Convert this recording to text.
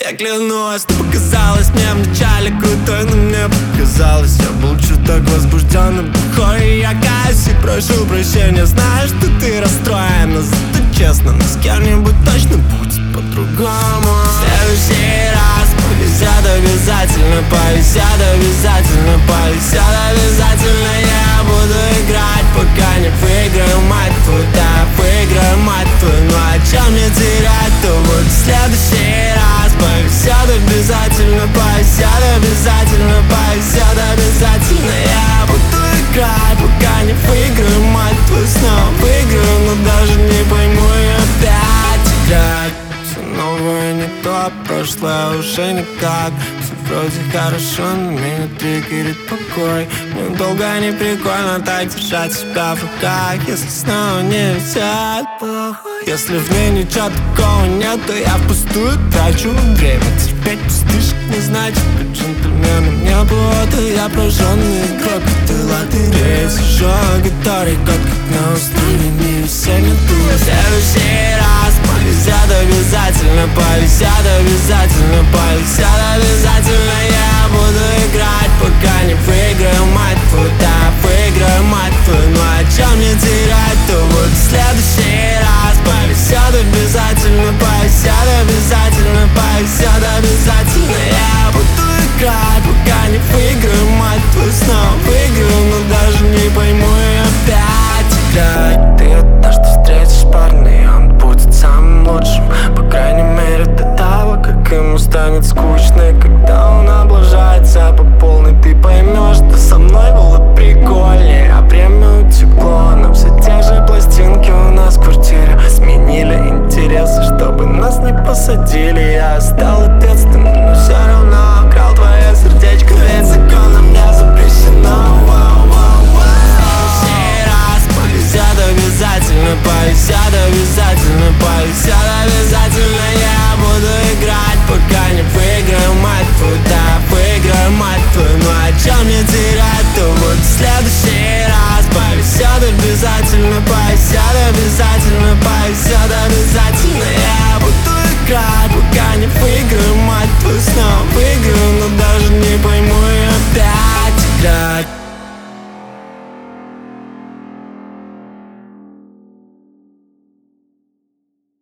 Я клянусь, ты показалась мне вначале крутой, но мне показалось, я был чуток возбужденным, бухой. И я каюсь и прошу прощения, знаю, что ты расстроен, но зато честно, но с кем-нибудь точно будет по-другому. В следующий раз повезет обязательно, повезет обязательно, повезет обязательно. Я буду играть, пока не выиграю, мать твою, да, выиграю, мать твою. Ну а чем мне терять, то вот в следующий раз повезет обязательно, повезет обязательно, повезет обязательно. Я буду играть, пока не выиграю, мать твою, снова выиграю, но даже не пойму и опять играть. Все новое не то, прошлое уже никак. Все вроде хорошо, но меня триггерит покой. Мне долго не прикольно так держать себя в руках. Если снова не везет, если в ней ничего такого нет, то я впустую трачу время. Терпеть пустышек не значит быть джентльменом. Не было, я прожженный игрок этой лотереи. Сижу на гитаре, как на острове, не весенний тур. В следующий раз повезет обязательно, повезет обязательно, повезет обязательно. Я буду играть, пока не выиграю, мать твою, да, выиграю, мать твою. Ну а чем мне терять, то вот в следующий раз повезет обязательно, повезет обязательно, повезет обязательно. Я буду играть, пока не выиграю, мать твою, снова выиграю, но даже не пойму и опять играть. Ты однажды встретишь парня, и он будет самым лучшим, по крайней мере до того, как ему станет скучно. И когда он облажается по полной, ты поймешь, что со мной было прикольнее, а время утекло. Но все те же пластинки у нас в квартире сменили интересы, чтобы нас не посадили. Я стал